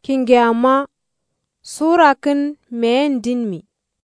kingyama surakin meyen dinmi.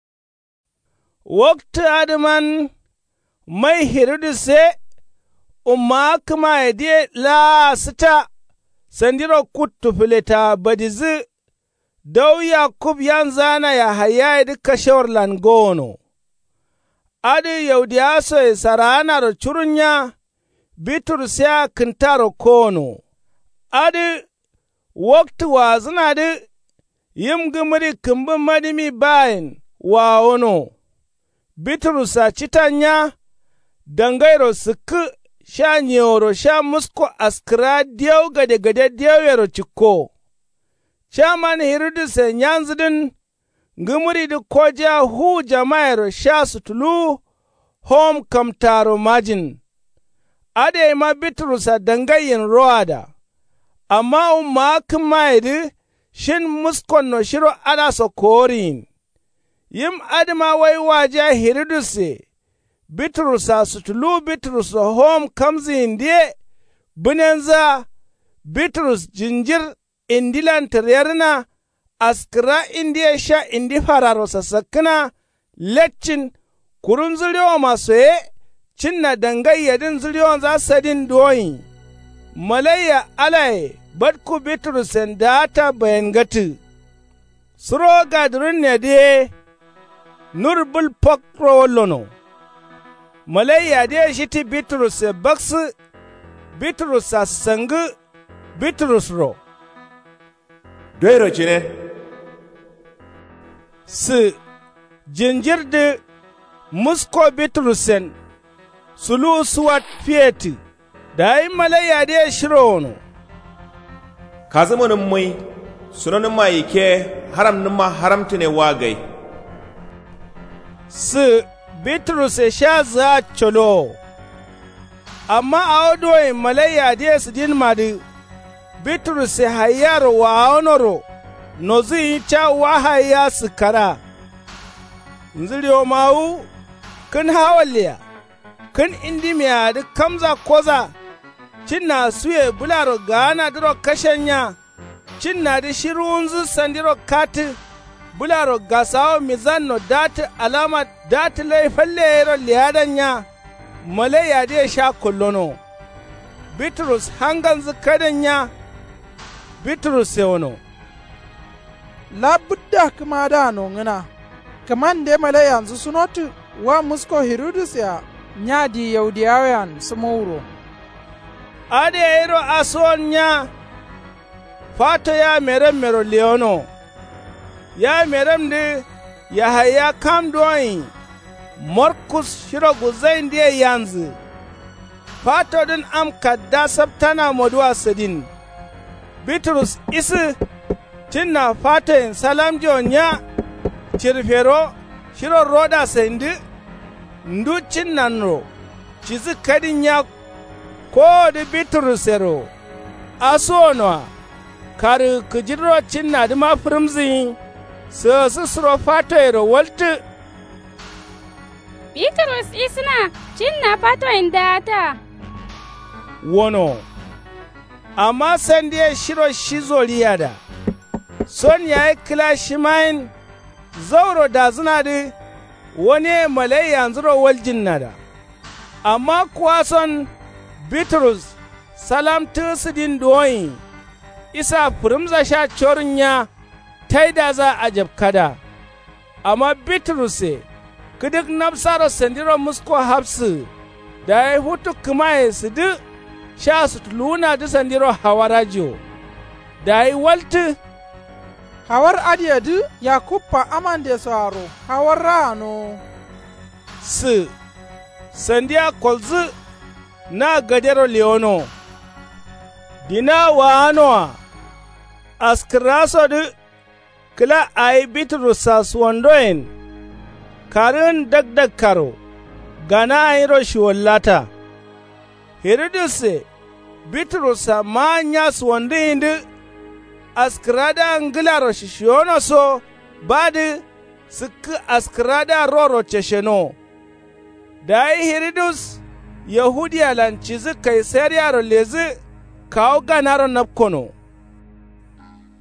Wakta adman mai Hiriduse umma kuma yadi la sita sandiro kuttu fileta badizi dau Yakub yanzana ya haya duka shawar langono. Adi yaudiyaso ya sarana ro churunya Bitrus ya kintaro kono. Adi waktu wa zinadi yim gimri kimbin madimi bayin wa ono. Bitrus a chitanya dangairo suku sha nyoro sha musko askira diyau gade diyau yaro chiko. Chaman Hiriduse nyanzidin gimri di koja hu jamairo sha sutulu hom kamtaro majin. Ade ma Bitrus a dangayin roada. Amma umma kumaidi shin muskon no shiro ada so korin. Yim adima wai waje Hiriduse Bitrus a sutulu Bitrus hom kamzi indiye bunenza Bitrus jinjir indilan tiryarna askira indiye sha indi fararo sassakina leccin kurun zuriyo masoye cinna dangayyadin zuriyon za sadin doyin malayya alaye badku Bitrusen data bayan gati suro gadirin ne de nurbul pokro lono malayya de shiti Bitrus baksu Bitrus a sangu Bitrus ro doiro cine su jinjirdi musko Bitrusen sulu suwat fiyeti da yi malayya de shirono ka zama nan mai sunanin ma yake haram ma haramta ne wagai su Bitrus sha za cholo amma a odoyin malayya de su din madi Bitrus hayar wa onoro no zai cha wahaya su kara nziriyo mawu kun hawaliya kun indimiya da kamza koza cinna suye bularo gana diro kashenya cinna da shirunzu sandiro kati bularo gasawo mizanno dati alama dati laifallero liyadanya malaya da sha kullono Bitrus hangan zukadanya Bitrus yono labudda kuma da nongina kaman da mala yanzu sunotu wa musko Hiridus ya nyadi yaudiyawan sumuro ade ero asonya fato ya merem mero leono ya merem de ya haya kam doin Markus shiro guzain de yanzu fato din am kadda sabtana moduwa sadin Bitrus isi cinna fato salam jonya cirfero shiro roda sendi ndu cinnanro cizi kadin ya ko di Bitrusero asono kari kujiro cinna di ma firmzi su suro fato walti Bitrus isna cinna fato indata wono amma sandiya shiro shizoliyada son ya yi kila shimayin zauro da zina di wani malai yanzu waljin nada amma kuwa son Bitrus salam tusidin doyin isa furimza sha corin ya taida za a jabkada amma Bitrus kidik nafsaro sandiro musko hapsu da ya hutu kuma ya sidi sha su luna di sandiro hawarajo da ya walti hawar adiyadu ya kuppa amande saro hawar rano su sandiya kolzu na gadero leono dina wa anoa askiraso di kila ai Bitrus saswandoin karin dagdag karo gana ayiro shiwallata Hiridus Bitrus ma nya swandindi askrada ngilaro shishono so badi sik askrada roro chesheno dai Hiridus Yahudiya lancizi kaisariyaro lezi kawo ganaro napkono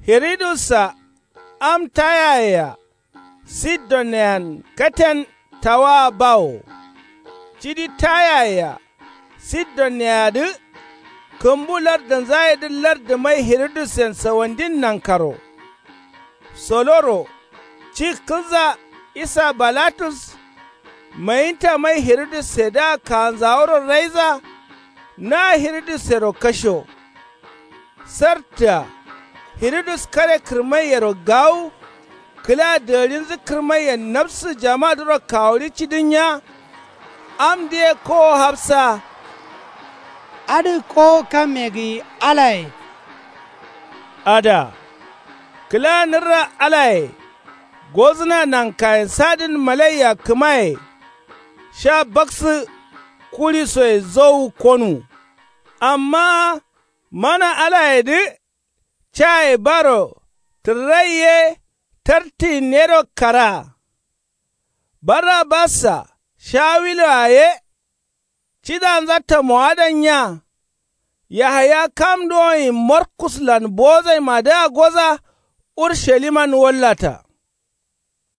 Hiridusa am tayaya, Sidonian katen tawa bawo, cidi tayaya, Sidoniyadu, kumbular da zayidin da mai Hiridusen sawandin nan karo. Soloro, cikinza isa Balatus, mayinta mai Hiridus seda kan zauro raiza, na Hiridus sero kasho. Sarta, Hiridus kare kirmayar gawu, kila da rinzi kirmayar nafsu jama'a kawuri cidinya, amdiye ko hafsa. Adi ko kamegi alai. Ada, kila nira alai, gozna nan kayan sadin malayya kumaye, sha baksu kuri soye zau konu, amma mana alai di, chai baro, tiraye, tarti nero kara, bara basa, shawilo aye, cidan zata muadanya, Yahaya kam doyin Markus lan bozai mada goza Ursheliman wallata.